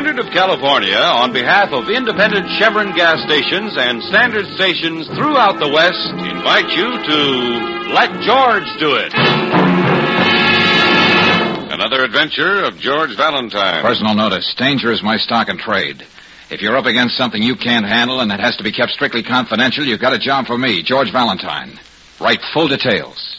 Standard of California, on behalf of independent Chevron gas stations and standard stations throughout the West, invite you to Let George Do It. Another adventure of George Valentine. Personal notice. Danger is my stock and trade. If you're up against something you can't handle and it has to be kept strictly confidential, you've got a job for me, George Valentine. Write full details.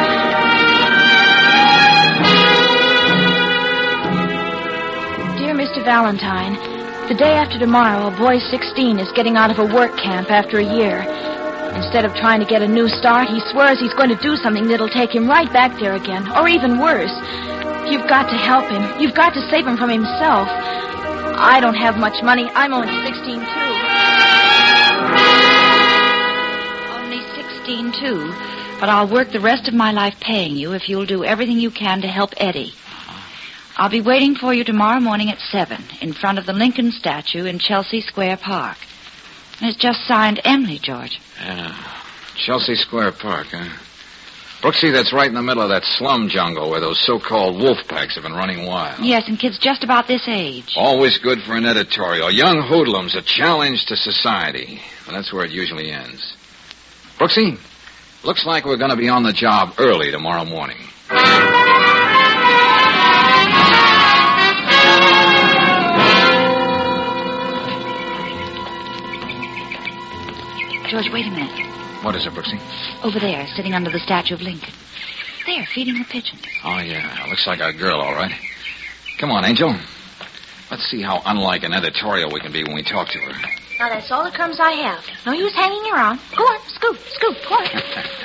Dear Mr. Valentine, the day after tomorrow, a boy 16 is getting out of a work camp after a year. Instead of trying to get a new start, he swears he's going to do something that'll take him right back there again, or even worse. You've got to help him. You've got to save him from himself. I don't have much money. I'm only 16, too. Only 16, too. But I'll work the rest of my life paying you if you'll do everything you can to help Eddie. I'll be waiting for you tomorrow morning at 7 in front of the Lincoln statue in Chelsea Square Park. And it's just signed Emily, George. Chelsea Square Park, huh? Brooksy, that's right in the middle of that slum jungle where those so-called wolf packs have been running wild. Yes, and kids just about this age. Always good for an editorial. Young hoodlums, a challenge to society. And that's where it usually ends. Brooksy, looks like we're going to be on the job early tomorrow morning. George, wait a minute. What is it, Brooksy? Over there, sitting under the statue of Lincoln. There, feeding the pigeons. Oh, yeah. Looks like our girl, all right. Come on, Angel. Let's see how unlike an editorial we can be when we talk to her. Now, that's all the crumbs I have. No use hanging around. Go on, scoop, go on.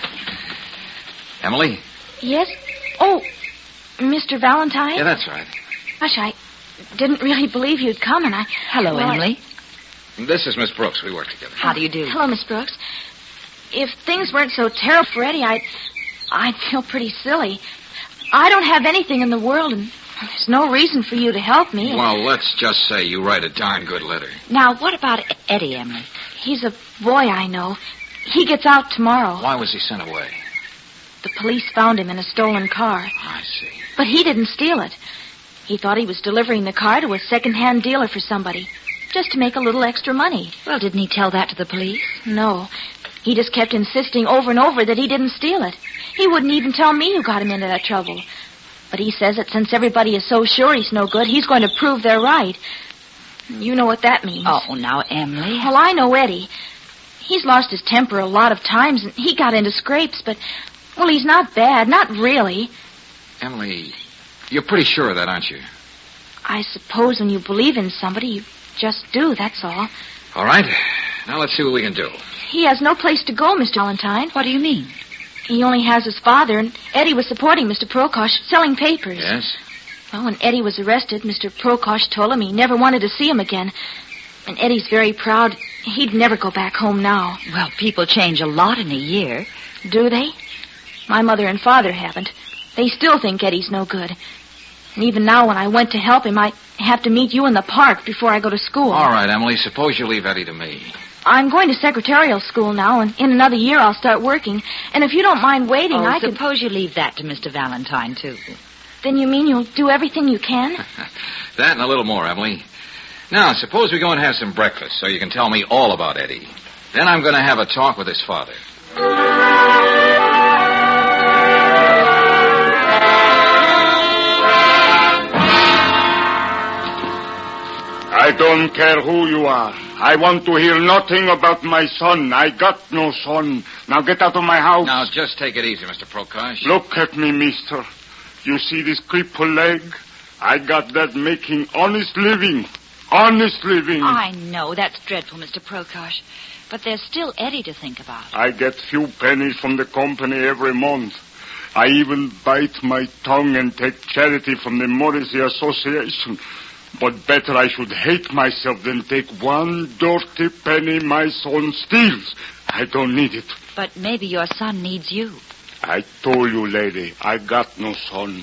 Emily? Yes? Oh, Mr. Valentine? Yeah, that's right. Gosh, I didn't really believe you'd come, and Hello, Emily. This is Miss Brooks. We work together. How do you do? Hello, Miss Brooks. If things weren't so terrible for Eddie, I'd feel pretty silly. I don't have anything in the world, and there's no reason for you to help me. Well, let's just say you write a darn good letter. Now, what about Eddie, Emily? He's a boy I know. He gets out tomorrow. Why was he sent away? The police found him in a stolen car. I see. But he didn't steal it. He thought he was delivering the car to a second-hand dealer for somebody, just to make a little extra money. Well, didn't he tell that to the police? No. He just kept insisting over and over that he didn't steal it. He wouldn't even tell me who got him into that trouble. But he says that since everybody is so sure he's no good, he's going to prove they're right. You know what that means. Oh, now, Emily. Well, I know Eddie. He's lost his temper a lot of times, and he got into scrapes, but, well, he's not bad. Not really. Emily, you're pretty sure of that, aren't you? I suppose when you believe in somebody, you just do, that's all. All right. Now let's see what we can do. He has no place to go, Mr. Valentine. What do you mean? He only has his father, and Eddie was supporting Mr. Prokosh, selling papers. Yes? Well, when Eddie was arrested, Mr. Prokosh told him he never wanted to see him again. And Eddie's very proud. He'd never go back home now. Well, people change a lot in a year. Do they? My mother and father haven't. They still think Eddie's no good. And even now, when I went to help him, I have to meet you in the park before I go to school. All right, Emily, suppose you leave Eddie to me. I'm going to secretarial school now, and in another year I'll start working. And if you don't mind waiting, I could... suppose you leave that to Mr. Valentine, too. Then you mean you'll do everything you can? That and a little more, Emily. Now, suppose we go and have some breakfast so you can tell me all about Eddie. Then I'm going to have a talk with his father. I don't care who you are. I want to hear nothing about my son. I got no son. Now get out of my house. Now, just take it easy, Mr. Prokosh. Look at me, mister. You see this crippled leg? I got that making honest living. Honest living. I know. That's dreadful, Mr. Prokosh. But there's still Eddie to think about. I get few pennies from the company every month. I even bite my tongue and take charity from the Morrissey Association. But better I should hate myself than take one dirty penny my son steals. I don't need it. But maybe your son needs you. I told you, lady, I got no son.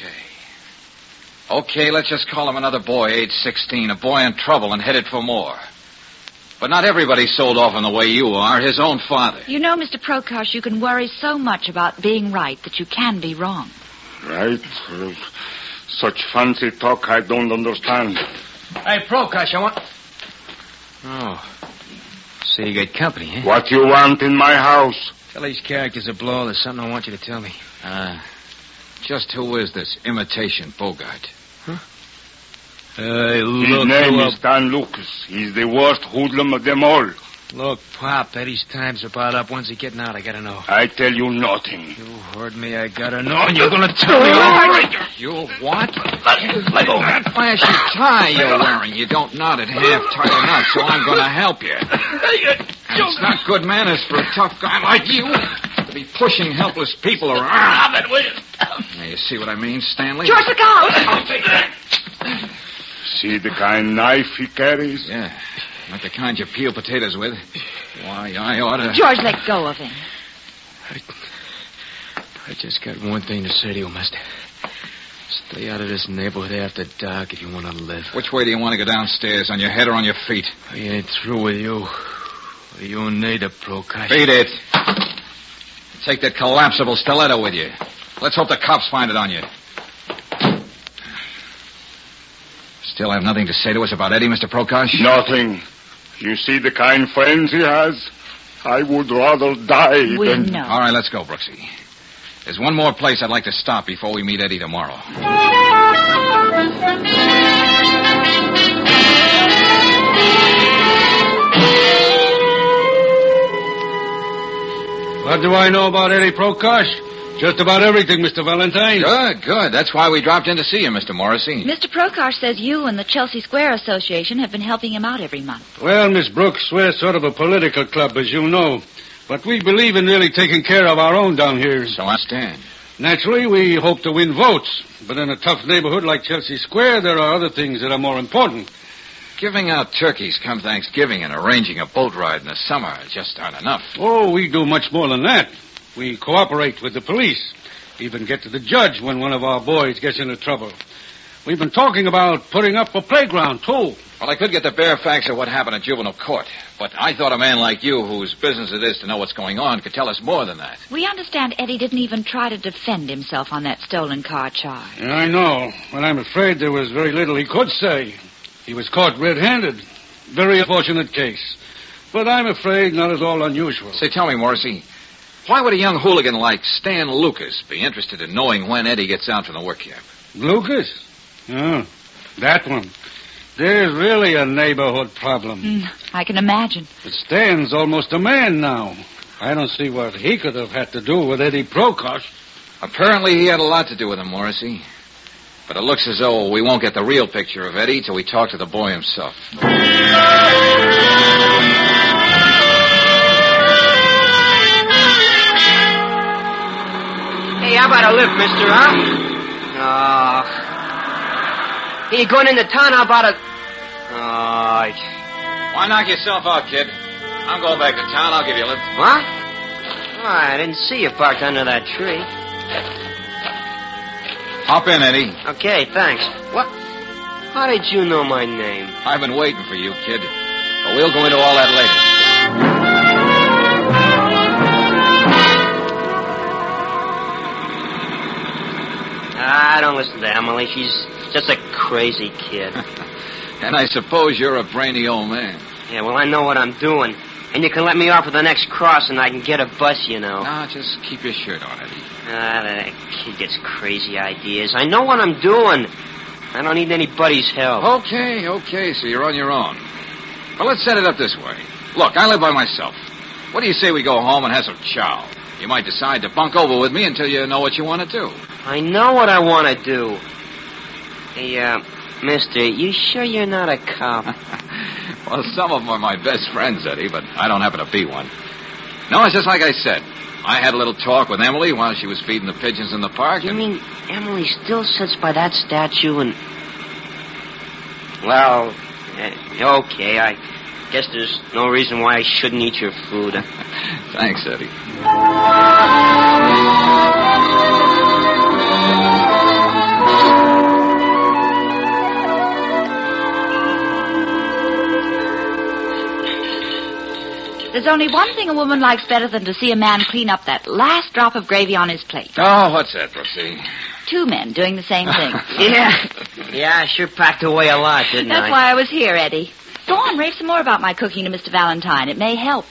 Okay, let's just call him another boy, age 16, a boy in trouble and headed for more. But not everybody's sold off in the way you are, his own father. You know, Mr. Prokosh, you can worry so much about being right that you can be wrong. Right? Such fancy talk I don't understand. Hey, Prokosh, I want... Oh. So you got company, huh? What you want in my house? Tell these characters a blow. There's something I want you to tell me. Just who is this imitation Bogart? His name is Dan Lucas. He's the worst hoodlum of them all. Look, Pop, Eddie's time's about up. When's he getting out? I gotta know. I tell you nothing. You heard me. I gotta know, and you're gonna tell me. You what? Let go. That flashy tie you're wearing. You don't knot it half tight enough, so I'm going to help you. It's not good manners for a tough guy like you to be pushing helpless people around. Stop it, will you? Now, you see what I mean, Stanley? George, look out! I'll take that. See the kind knife he carries? Yeah. Not the kind you peel potatoes with. Why, I ought to... George, let go of him. I just got one thing to say to you, mister. Stay out of this neighborhood after dark if you want to live. Which way do you want to go downstairs, on your head or on your feet? I ain't through with you. You need a Prokosh. Beat it. Take that collapsible stiletto with you. Let's hope the cops find it on you. Still have nothing to say to us about Eddie, Mr. Prokosh? Nothing. You see the kind friends he has? I would rather die We than... know. All right, let's go, Brooksy. There's one more place I'd like to stop before we meet Eddie tomorrow. What do I know about Eddie Prokosh? Just about everything, Mr. Valentine. Good. That's why we dropped in to see you, Mr. Morrissey. Mr. Prokosh says you and the Chelsea Square Association have been helping him out every month. Well, Miss Brooks, we're sort of a political club, as you know. But we believe in really taking care of our own down here. So I understand. Naturally, we hope to win votes. But in a tough neighborhood like Chelsea Square, there are other things that are more important. Giving out turkeys come Thanksgiving and arranging a boat ride in the summer just aren't enough. Oh, we do much more than that. We cooperate with the police. Even get to the judge when one of our boys gets into trouble. We've been talking about putting up a playground, too. Well, I could get the bare facts of what happened at juvenile court. But I thought a man like you, whose business it is to know what's going on, could tell us more than that. We understand Eddie didn't even try to defend himself on that stolen car charge. Yeah, I know. But I'm afraid there was very little he could say. He was caught red-handed. Very unfortunate case. But I'm afraid not at all unusual. Say, tell me, Morrissey, why would a young hooligan like Stan Lucas be interested in knowing when Eddie gets out from the work camp? Lucas? Oh, that one. There's really a neighborhood problem. I can imagine. But Stan's almost a man now. I don't see what he could have had to do with Eddie Prokosh. Apparently he had a lot to do with him, Morrissey. But it looks as though we won't get the real picture of Eddie till we talk to the boy himself. Hey, how about a lift, mister, huh? Hey, you going into town? How about a... Why knock yourself out, kid? I'm going back to town. I'll give you a lift. What? Oh, I didn't see you parked under that tree. Hop in, Eddie. Okay, thanks. What? How did you know my name? I've been waiting for you, kid. But we'll go into all that later. Don't listen to Emily. She's just a crazy kid. And I suppose you're a brainy old man. Yeah, well, I know what I'm doing. And you can let me off at the next cross and I can get a bus, you know. Nah, just keep your shirt on, Eddie. That kid gets crazy ideas. I know what I'm doing. I don't need anybody's help. Okay, so you're on your own. Well, let's set it up this way. Look, I live by myself. What do you say we go home and have some chow? You might decide to bunk over with me until you know what you want to do. I know what I want to do. Hey, mister, you sure you're not a cop? Well, some of them are my best friends, Eddie, but I don't happen to be one. No, it's just like I said. I had a little talk with Emily while she was feeding the pigeons in the park. You mean Emily still sits by that statue and... Well, okay, I guess there's no reason why I shouldn't eat your food. Thanks, Eddie. There's only one thing a woman likes better than to see a man clean up that last drop of gravy on his plate. Oh, what's that, Brooksy? 2 men doing the same thing. Yeah, I sure packed away a lot, didn't I? That's why I was here, Eddie. Go on, rave some more about my cooking to Mr. Valentine. It may help.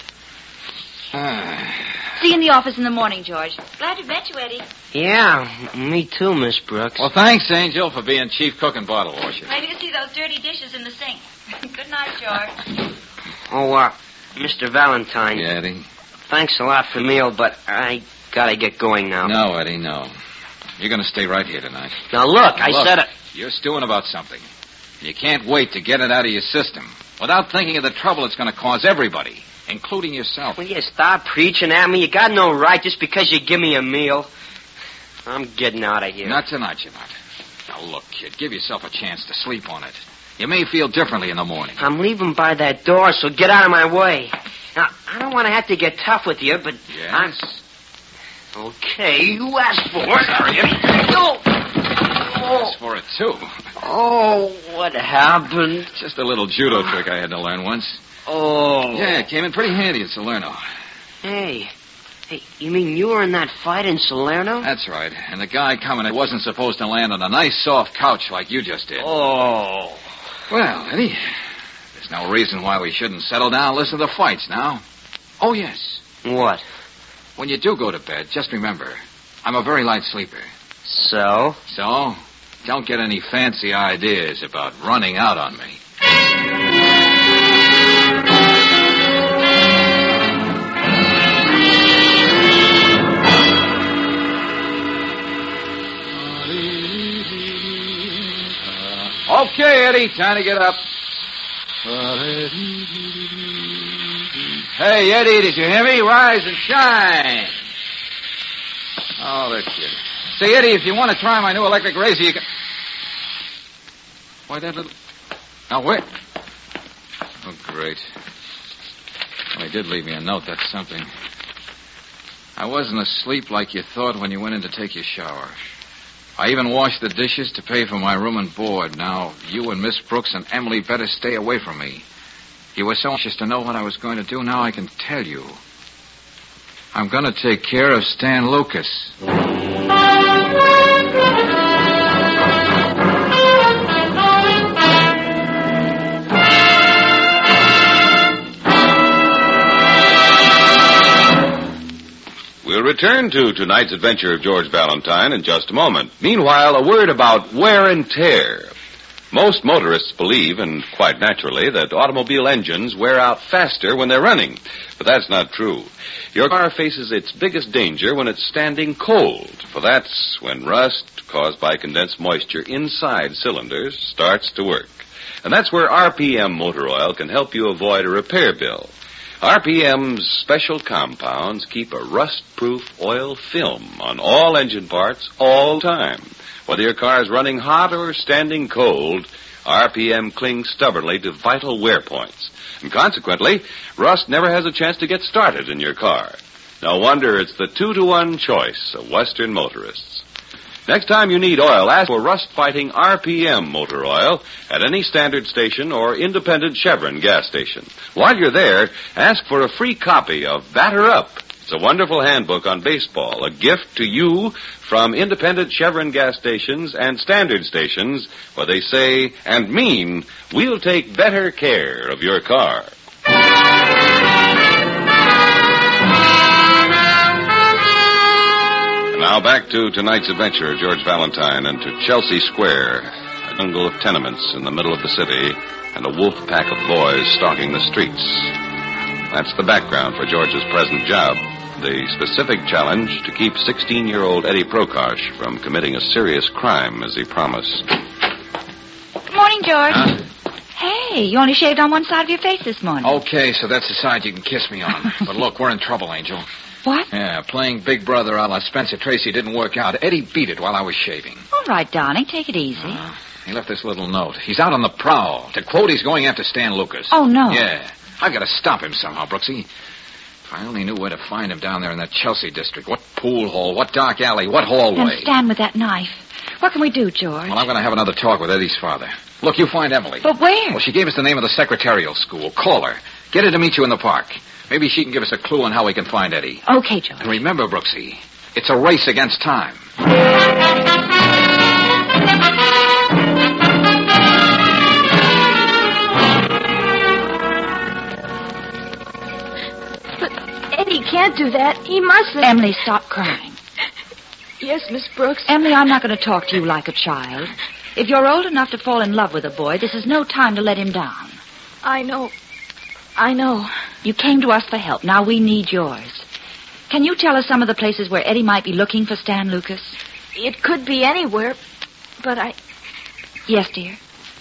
See you in the office in the morning, George. Glad to met you, Eddie. Yeah, me too, Miss Brooks. Well, thanks, Angel, for being chief cook and bottle washer. Maybe to see those dirty dishes in the sink. Good night, George. Oh, Mr. Valentine. Yeah, Eddie? Thanks a lot for the meal, but I gotta get going now. No, Eddie, no. You're going to stay right here tonight. Now, look, I said it. You're stewing about something. You can't wait to get it out of your system without thinking of the trouble it's going to cause everybody, including yourself. Will you stop preaching at me? You got no right just because you give me a meal. I'm getting out of here. Not tonight, you're not. Now, look, kid, give yourself a chance to sleep on it. You may feel differently in the morning. I'm leaving by that door, so get out of my way. Now, I don't want to have to get tough with you, but... Yes? Okay, you asked for it. Sorry. No. Asked for it, too. Oh, what happened? Just a little judo trick I had to learn once. Oh. Yeah, it came in pretty handy at Salerno. Hey, you mean you were in that fight in Salerno? That's right. And the guy coming it wasn't supposed to land on a nice soft couch like you just did. Oh. Well, Eddie, there's no reason why we shouldn't settle down and listen to the fights now. Oh, yes. What? When you do go to bed, just remember, I'm a very light sleeper. So? So, don't get any fancy ideas about running out on me. Okay, Eddie, time to get up. Hey, Eddie, did you hear me? Rise and shine. Oh, that's good. Say, Eddie, if you want to try my new electric razor, you can... Why, that little... Now, wait. Oh, great. Well, he did leave me a note. That's something. I wasn't asleep like you thought when you went in to take your shower. I even washed the dishes to pay for my room and board. Now, you and Miss Brooks and Emily better stay away from me. You were so anxious to know what I was going to do. Now I can tell you. I'm going to take care of Stan Lucas. We'll return to tonight's adventure of George Valentine in just a moment. Meanwhile, a word about wear and tear. Most motorists believe, and quite naturally, that automobile engines wear out faster when they're running. But that's not true. Your car faces its biggest danger when it's standing cold. For that's when rust caused by condensed moisture inside cylinders starts to work. And that's where RPM Motor Oil can help you avoid a repair bill. RPM's special compounds keep a rust-proof oil film on all engine parts all the time. Whether your car is running hot or standing cold, RPM clings stubbornly to vital wear points. And consequently, rust never has a chance to get started in your car. No wonder it's the 2-to-1 choice of Western motorists. Next time you need oil, ask for rust-fighting RPM motor oil at any standard station or independent Chevron gas station. While you're there, ask for a free copy of Batter Up. It's a wonderful handbook on baseball, a gift to you from independent Chevron gas stations and standard stations where they say and mean, we'll take better care of your car. Now back to tonight's adventure of George Valentine and to Chelsea Square, a jungle of tenements in the middle of the city and a wolf pack of boys stalking the streets. That's the background for George's present job, the specific challenge to keep 16-year-old Eddie Prokosh from committing a serious crime as he promised. Good morning, George. Hey, you only shaved on one side of your face this morning. Okay, so that's the side you can kiss me on. But look, we're in trouble, Angel. What? Yeah, playing Big Brother a la Spencer Tracy didn't work out. Eddie beat it while I was shaving. All right, darling, take it easy. He left this little note. He's out on the prowl. To quote, he's going after Stan Lucas. Oh, no. Yeah. I've got to stop him somehow, Brooksy. If I only knew where to find him down there in that Chelsea district. What pool hall, what dark alley, what hallway. And Stan with that knife. What can we do, George? Well, I'm going to have another talk with Eddie's father. Look, you find Emily. But where? Well, she gave us the name of the secretarial school. Call her. Get her to meet you in the park. Maybe she can give us a clue on how we can find Eddie. Okay, George. And remember, Brooksy, it's a race against time. Eddie can't do that. He mustn't. Emily, stop crying. Yes, Miss Brooks. Emily, I'm not going to talk to you like a child. If you're old enough to fall in love with a boy, this is no time to let him down. I know. You came to us for help. Now we need yours. Can you tell us some of the places where Eddie might be looking for Stan Lucas? It could be anywhere, but Yes, dear.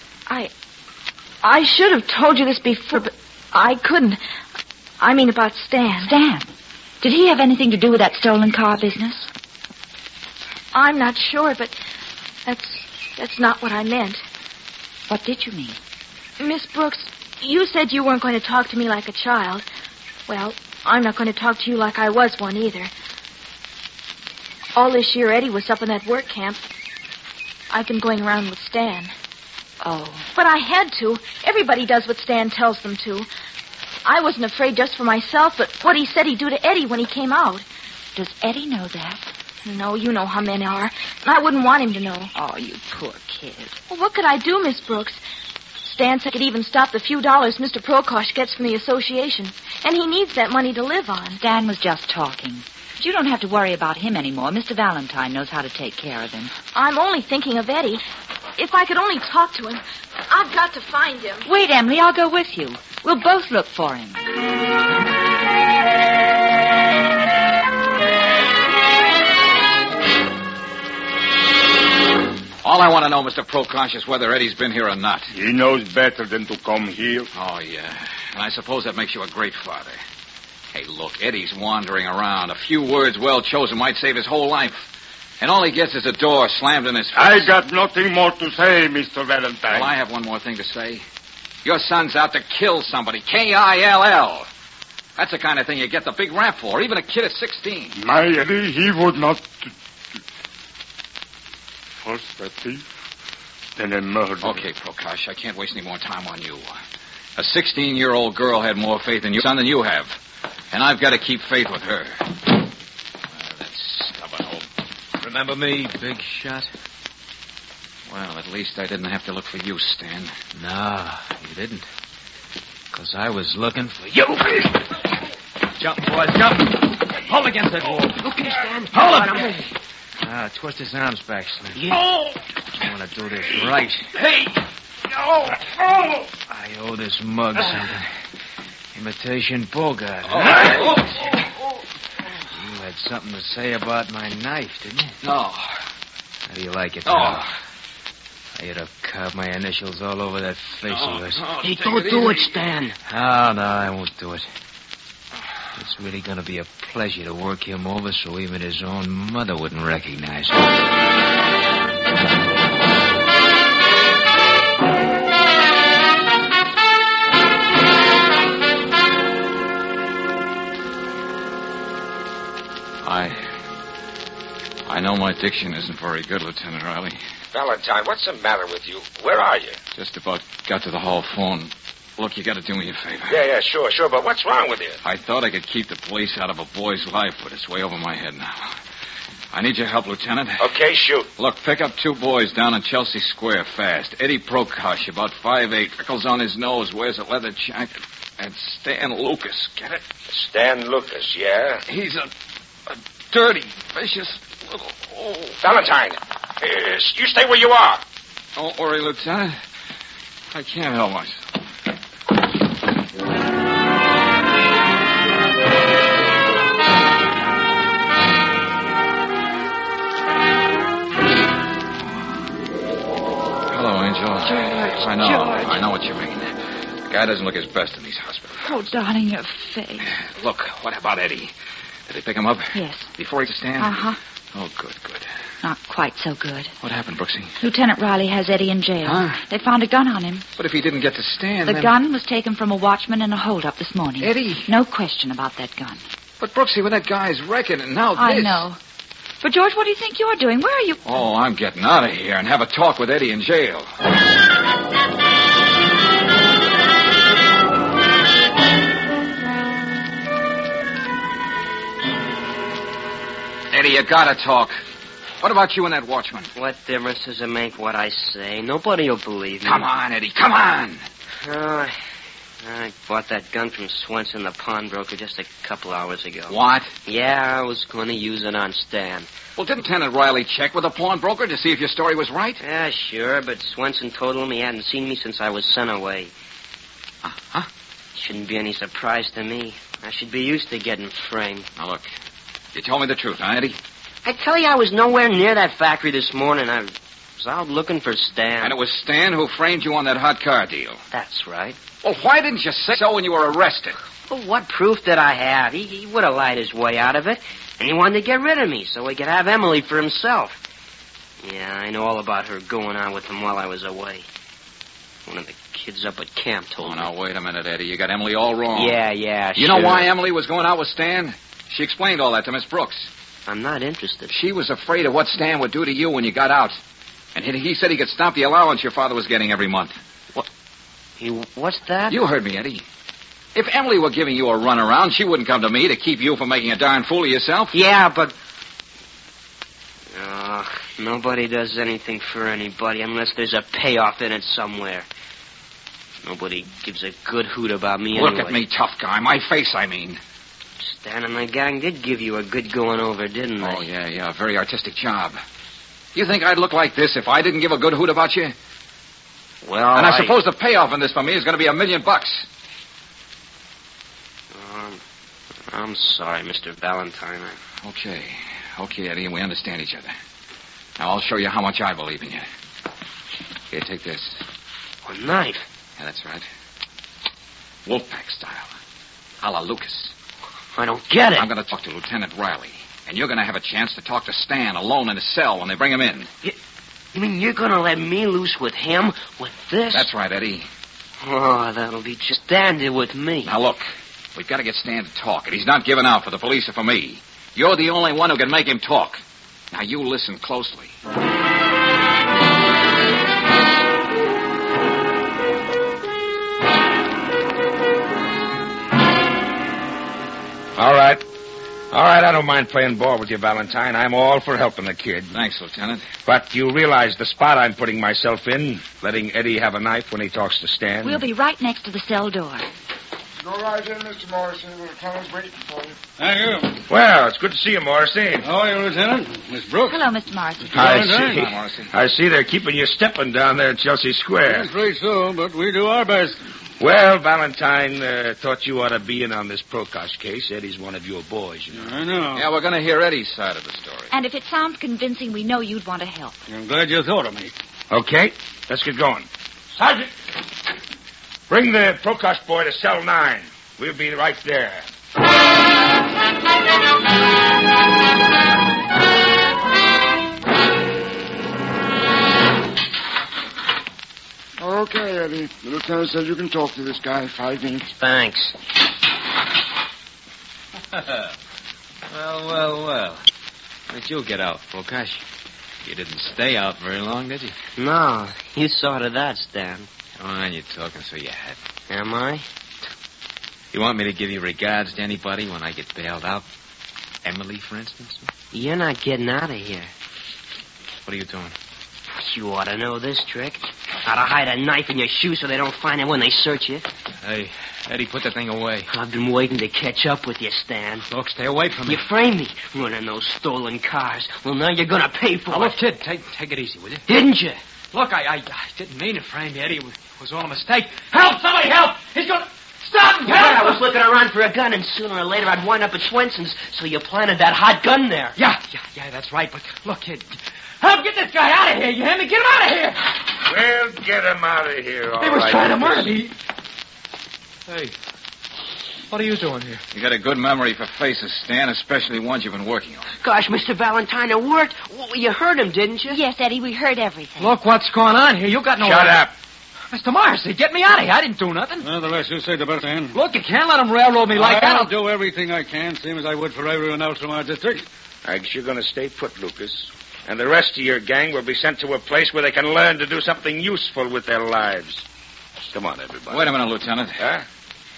I should have told you this before, but I couldn't. I mean about Stan. Stan? Did he have anything to do with that stolen car business? I'm not sure, but that's not what I meant. What did you mean? Miss Brooks, you said you weren't going to talk to me like a child. Well, I'm not going to talk to you like I was one either. All this year, Eddie was up in that work camp. I've been going around with Stan. Oh. But I had to. Everybody does what Stan tells them to. I wasn't afraid just for myself, but what he said he'd do to Eddie when he came out. Does Eddie know that? No, you know how men are. And I wouldn't want him to know. Oh, you poor kid. Well, what could I do, Miss Brooks? Stan said could even stop the few dollars Mr. Prokosh gets from the association. And he needs that money to live on. Stan was just talking. But you don't have to worry about him anymore. Mr. Valentine knows how to take care of him. I'm only thinking of Eddie. If I could only talk to him. I've got to find him. Wait, Emily, I'll go with you. We'll both look for him. All I want to know, Mr. Prokosh, is whether Eddie's been here or not. He knows better than to come here. Oh, yeah. And I suppose that makes you a great father. Hey, look, Eddie's wandering around. A few words well chosen might save his whole life. And all he gets is a door slammed in his face. I got nothing more to say, Mr. Valentine. Well, I have one more thing to say. Your son's out to kill somebody. K-I-L-L. That's the kind of thing you get the big rap for, even a kid of 16. My Eddie, he would not... First a thief, then a murderer. Okay, Prokosh, I can't waste any more time on you. A 16-year-old girl had more faith in your son than you have. And I've got to keep faith with her. That stubborn old... Remember me, big shot? Well, at least I didn't have to look for you, Stan. No, you didn't. Because I was looking for you. Jump, boys, jump. Hold against that wall. Okay, Stan. Hold him. Twist his arms back, Slim. Yeah. I want to do this right. Hey! No! Oh! I owe this mug something. Imitation Bogart. You had something to say about my knife, didn't you? No. How do you like it? Oh. Now? I'd have carved my initials all over that face of yours. Hey, don't do it, Stan. Oh, no, I won't do it. It's really going to be a pleasure to work him over so even his own mother wouldn't recognize him. I know my diction isn't very good, Lieutenant Riley. Valentine, what's the matter with you? Where are you? Just about got to the hall phone. Look, you got to do me a favor. Yeah, sure. But what's wrong with you? I thought I could keep the police out of a boy's life, but it's way over my head now. I need your help, Lieutenant. Okay, shoot. Look, pick up 2 boys down in Chelsea Square fast. Eddie Prokosh, about 5'8", freckles on his nose, wears a leather jacket. And Stan Lucas, get it? Stan Lucas, yeah? He's a dirty, vicious little... Oh. Valentine, you stay where you are. Don't worry, Lieutenant. I can't help myself. Hello, Angel. George, I know. George. I know what you mean. The guy doesn't look his best in these hospitals. Oh, darling, your face. Look, what about Eddie? Did they pick him up? Yes. Before he could stand? Uh-huh. Oh, good. Not quite so good. What happened, Brooksy? Lieutenant Riley has Eddie in jail. Huh? They found a gun on him. But if he didn't get to stand, The then... gun was taken from a watchman in a holdup this morning. Eddie? No question about that gun. But, Brooksy, when that guy's wrecking and now I this... know. But, George, what do you think you're doing? Where are you... Oh, I'm getting out of here and have a talk with Eddie in jail. Eddie, you gotta talk. What about you and that watchman? What difference does it make what I say? Nobody will believe me. Come on, Eddie, come on. Oh, I bought that gun from Swenson, the pawnbroker, just a couple hours ago. What? Yeah, I was going to use it on Stan. Well, didn't Lieutenant Riley check with the pawnbroker to see if your story was right? Yeah, sure, but Swenson told him he hadn't seen me since I was sent away. Huh? Shouldn't be any surprise to me. I should be used to getting framed. Now, look, you told me the truth, huh, Eddie? I tell you, I was nowhere near that factory this morning. I was out looking for Stan. And it was Stan who framed you on that hot car deal. That's right. Well, why didn't you say so when you were arrested? Well, what proof did I have? He would have lied his way out of it. And he wanted to get rid of me so he could have Emily for himself. Yeah, I know all about her going on with him while I was away. One of the kids up at camp told me. Now, wait a minute, Eddie. You got Emily all wrong. Yeah, You sure. know why Emily was going out with Stan? She explained all that to Miss Brooks. I'm not interested. She was afraid of what Stan would do to you when you got out. And he said he could stop the allowance your father was getting every month. What's that? You heard me, Eddie. If Emily were giving you a runaround, she wouldn't come to me to keep you from making a darn fool of yourself. Yeah, but... nobody does anything for anybody unless there's a payoff in it somewhere. Nobody gives a good hoot about me anyway. Look at me, tough guy. My face, I mean. Stan and the gang did give you a good going over, didn't they? Oh, yeah. A very artistic job. You think I'd look like this if I didn't give a good hoot about you? Well, and I suppose the payoff in this for me is going to be $1 million. I'm sorry, Mr. Valentine. Okay, Eddie, and we understand each other. Now, I'll show you how much I believe in you. Here, take this. A knife? Yeah, that's right. Wolfpack style. A la Lucas. I don't get it. I'm going to talk to Lieutenant Riley. And you're going to have a chance to talk to Stan alone in his cell when they bring him in. You mean you're going to let me loose with him? With this? That's right, Eddie. Oh, that'll be just dandy with me. Now, look. We've got to get Stan to talk, and he's not giving out for the police or for me. You're the only one who can make him talk. Now, you listen closely. All right. I don't mind playing ball with you, Valentine. I'm all for helping the kid. Thanks, Lieutenant. But you realize the spot I'm putting myself in, letting Eddie have a knife when he talks to Stan? We'll be right next to the cell door. Go right in, Mr. Morrissey. The lieutenant's waiting for you. Thank you. Well, it's good to see you, Morrissey. How are you, Lieutenant? Miss Brooks? Hello, Mr. Morrison. I see they're keeping you stepping down there at Chelsea Square. I'm afraid so, but we do our best. Well, Valentine thought you ought to be in on this Prokosh case. Eddie's one of your boys, you know. I know. Yeah, we're going to hear Eddie's side of the story. And if it sounds convincing, we know you'd want to help. I'm glad you thought of me. Okay, let's get going. Sergeant! Bring the Prokosh boy to cell 9. We'll be right there. Okay, Eddie. The lieutenant says you can talk to this guy in 5 minutes. Thanks. Well. How did you get out, Prokosh? You didn't stay out very long, did you? No, you saw to that, Stan. Oh, and you're talking so you had. Am I? You want me to give you regards to anybody when I get bailed out? Emily, for instance? You're not getting out of here. What are you doing? You ought to know this trick. How to hide a knife in your shoe so they don't find it when they search you. Hey, Eddie, put the thing away. I've been waiting to catch up with you, Stan. Look, stay away from me. You framed me running those stolen cars. Well, now you're going to pay for Now, it. look, kid, take it easy, will you? Didn't you? Look, I didn't mean to frame you, Eddie. It was all a mistake. Help! Somebody help! He's going to... Stop him! Yeah, I was looking around for a gun, and sooner or later I'd wind up at Swenson's, so you planted that hot gun there. Yeah, that's right. But look, kid, help get this guy out of here. You hear me? Get him out of here. Well, get him out of here, all right. He was trying to murder me. Hey, what are you doing here? You got a good memory for faces, Stan, especially ones you've been working on. Gosh, Mr. Valentine, it worked. Well, you heard him, didn't you? Yes, Eddie, we heard everything. Look what's going on here. You got no... Shut up. Mr. Morrissey, get me out of here. I didn't do nothing. Well, the less you say, the better, Stan. Look, you can't let him railroad me like that. I'll do everything I can, same as I would for everyone else from our district. I guess you're going to stay put, Lucas. And the rest of your gang will be sent to a place where they can learn to do something useful with their lives. Come on, everybody. Wait a minute, Lieutenant. Huh?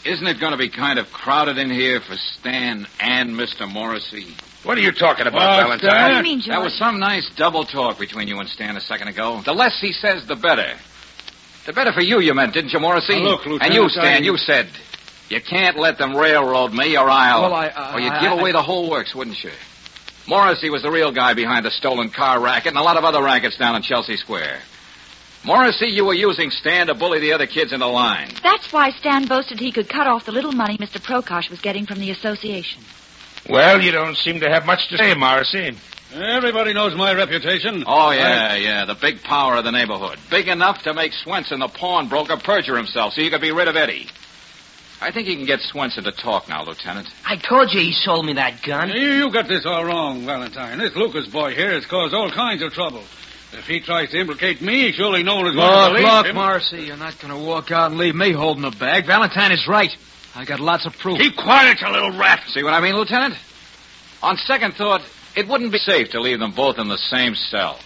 Isn't it going to be kind of crowded in here for Stan and Mr. Morrissey? What are you talking about, What, Valentine? What do you mean, George? That was some nice double talk between you and Stan a second ago. The less he says, the better. The better for you meant, didn't you, Morrissey? Now, look, Lieutenant, and you, Stan, you said, you can't let them railroad me or I'll... Well, or you'd give away the whole works, wouldn't you? Morrissey was the real guy behind the stolen car racket and a lot of other rackets down in Chelsea Square. Morrissey, you were using Stan to bully the other kids into line. That's why Stan boasted he could cut off the little money Mr. Prokosh was getting from the association. Well, you don't seem to have much to say, Morrissey. Everybody knows my reputation. Oh, yeah, the big power of the neighborhood. Big enough to make Swenson, the pawnbroker, perjure himself so you could be rid of Eddie. I think you can get Swenson to talk now, Lieutenant. I told you he sold me that gun. You got this all wrong, Valentine. This Lucas boy here has caused all kinds of trouble. If he tries to implicate me, surely no one is going to believe him. Morrissey, you're not going to walk out and leave me holding the bag. Valentine is right. I got lots of proof. Keep quiet, you little rat. See what I mean, Lieutenant? On second thought, it wouldn't be safe to leave them both in the same cell.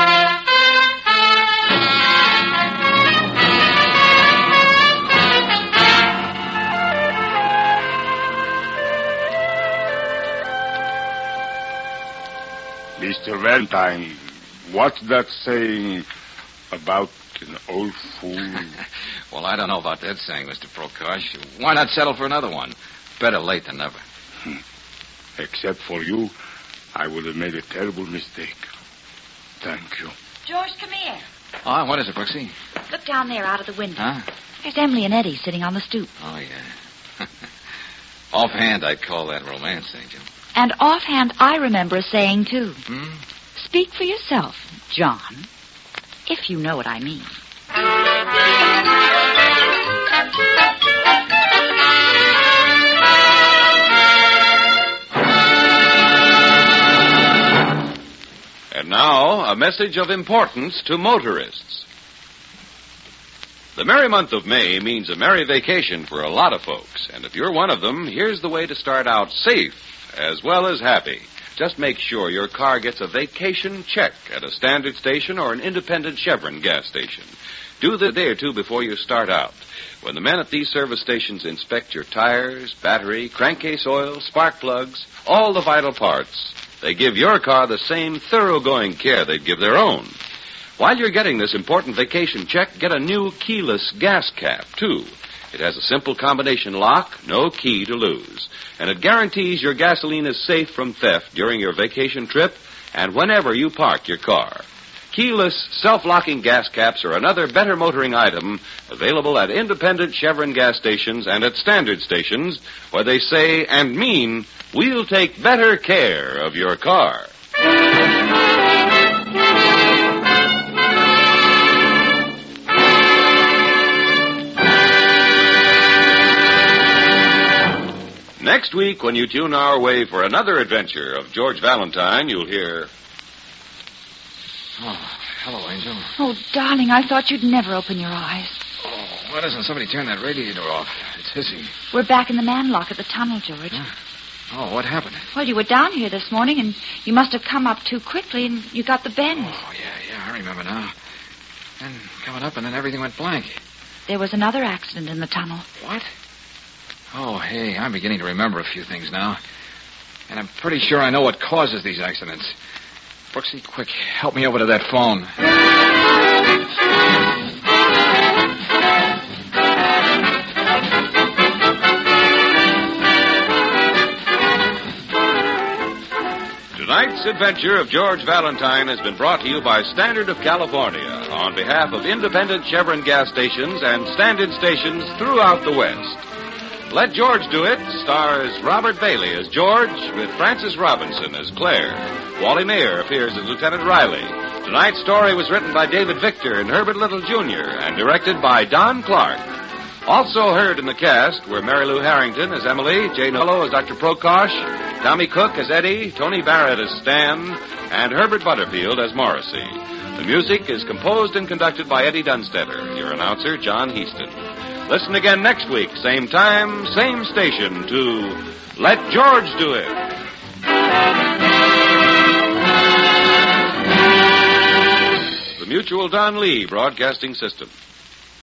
Mr. Valentine, what's that saying about an old fool? Well, I don't know about that saying, Mr. Prokosh. Why not settle for another one? Better late than never. Except for you, I would have made a terrible mistake. Thank you. George, come here. Oh, what is it, Brooksy? Look down there out of the window. Huh? There's Emily and Eddie sitting on the stoop. Oh, yeah. Offhand, I'd call that romance, Angel. And offhand, I remember a saying, too. Hmm? Speak for yourself, John. If you know what I mean. And now, a message of importance to motorists. The merry month of May means a merry vacation for a lot of folks. And if you're one of them, here's the way to start out safe as well as happy. Just make sure your car gets a vacation check at a standard station or an independent Chevron gas station. Do this a day or two before you start out. When the men at these service stations inspect your tires, battery, crankcase oil, spark plugs, all the vital parts, they give your car the same thoroughgoing care they'd give their own. While you're getting this important vacation check, get a new keyless gas cap, too. It has a simple combination lock, no key to lose. And it guarantees your gasoline is safe from theft during your vacation trip and whenever you park your car. Keyless, self-locking gas caps are another better motoring item available at independent Chevron gas stations and at standard stations where they say and mean, we'll take better care of your car. Next week, when you tune our way for another adventure of George Valentine, you'll hear... Oh, hello, Angel. Oh, darling, I thought you'd never open your eyes. Oh, why doesn't somebody turn that radiator off? It's hissing. We're back in the manlock at the tunnel, George. Oh, what happened? Well, you were down here this morning, and you must have come up too quickly, and you got the bend. Oh, yeah, I remember now. And coming up, and then everything went blank. There was another accident in the tunnel. What? Oh, hey, I'm beginning to remember a few things now. And I'm pretty sure I know what causes these accidents. Brooksy, quick, help me over to that phone. Tonight's adventure of George Valentine has been brought to you by Standard of California on behalf of independent Chevron gas stations and standard stations throughout the West. Let George Do It stars Robert Bailey as George with Frances Robinson as Claire. Wally Mayer appears as Lieutenant Riley. Tonight's story was written by David Victor and Herbert Little, Jr. and directed by Don Clark. Also heard in the cast were Mary Lou Harrington as Emily, Jane Hullo as Dr. Prokosh, Tommy Cook as Eddie, Tony Barrett as Stan, and Herbert Butterfield as Morrissey. The music is composed and conducted by Eddie Dunstetter. Your announcer, John Heaston. Listen again next week, same time, same station, to Let George Do It. The Mutual Don Lee Broadcasting System.